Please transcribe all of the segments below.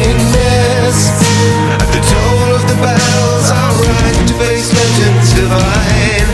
fading mist. At the toll of the bells, I'll ride to face legends divine.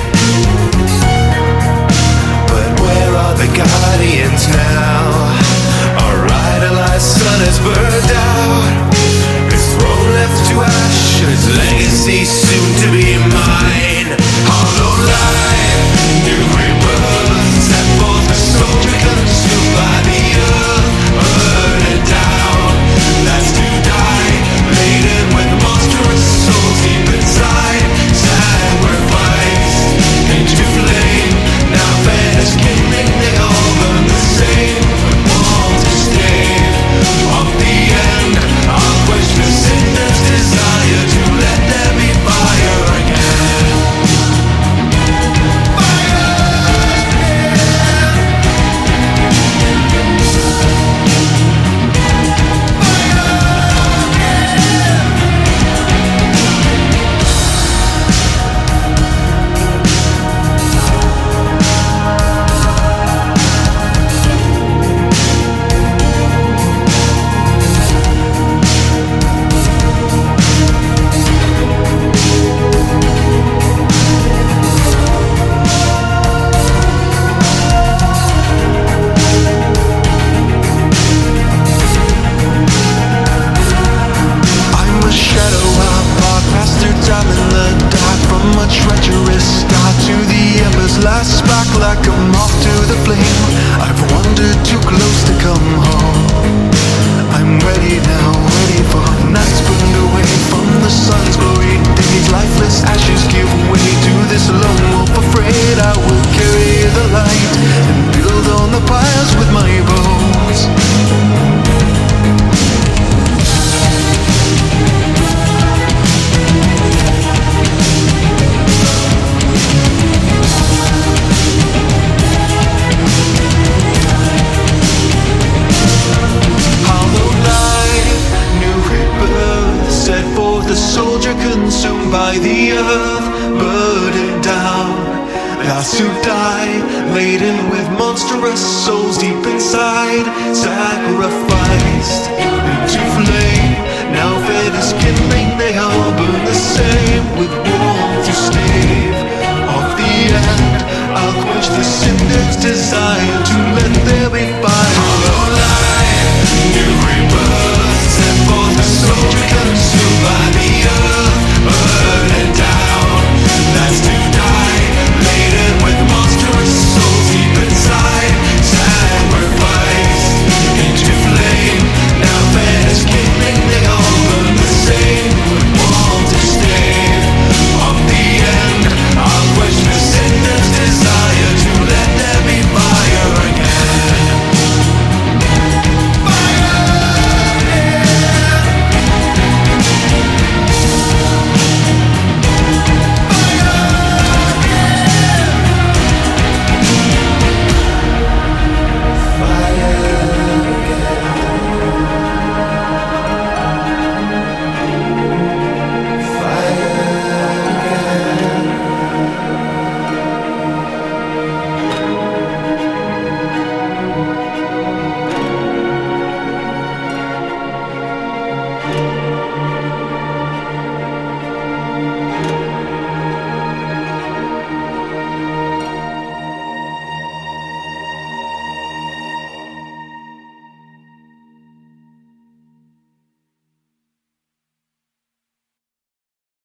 But where are the guardians now? Our idolized sun has burned out. His throne left to ash, his legacy soon to be mine. Hollow light, new rebirth, set forth a soldier consumed by the earth, burning down, that's to die, laden with monstrous souls deep inside, sacrificed into flame. Now fed as kindling, they all burn the same. All to stay off the end. I'll quench the sinner's desire to let there be fire again. Last spark like a moth to the flame. I've wandered too close to come home. I'm ready now, ready for nights burned away from the sun's glory. Days lifeless ashes give way to this lone wolf afraid. I will carry the light and build on the piles with my bones. The soldier consumed by the earth, burdened down, last to die, laden with monstrous souls deep inside, sacrificed into